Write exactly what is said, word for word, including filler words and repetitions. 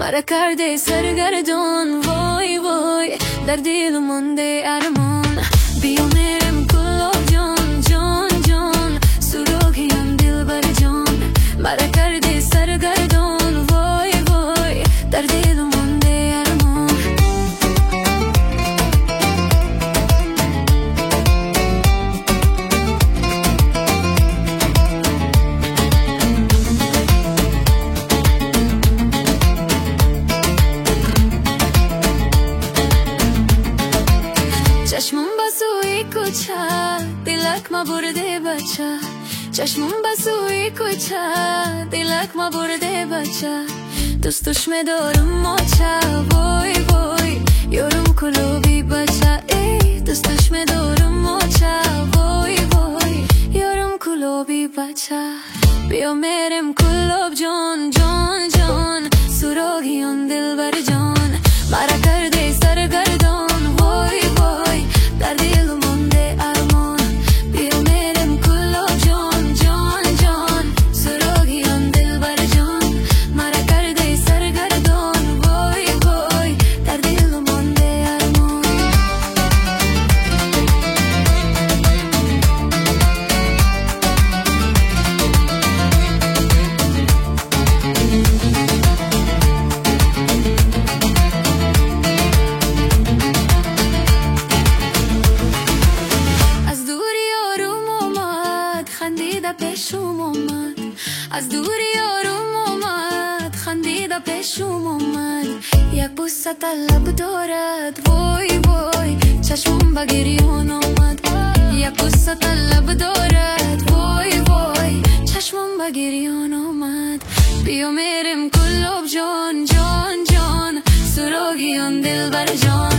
مرا کرده سرگردان، وای وای در دل مونده ارمان. بیا میرم کلاب جان جان جان، سراغیم دلبر جان. مرا کرده سرگردان، وای وای در دل مونده ارمان. چشمم بسوی کوچه، دلک ما برده بچه. چشمم بسوی کوچه، دلک ما برده بچه. دوست دشمه دارم ماچه، وای وای یارم کلوبی بچه. ای دوست دشمه دارم ماچه، وای وای یارم کلوبی بچه. بیا میرم کلوب جان جان جان، سراغی آن دلبر جان. مرا کرده سرگردان، وای وای در دل مونده ارمان. بیا میرم کلاب جان جان جان، سراغی آن دلبر جان. مرا کرده سرگردان، وای وای در دل مونده ارمان. خندیده پیشم اومد، از دوری یارم اومد. خندیده پیشم اومد، یک بوسه طلب دارد، وای وای چشمم به گریان آمد. یک بوسه طلب دارد، وای وای چشمم به گریان آمد. بیا میرم کلاب جان جان جان، سراغی آن دلبر جان.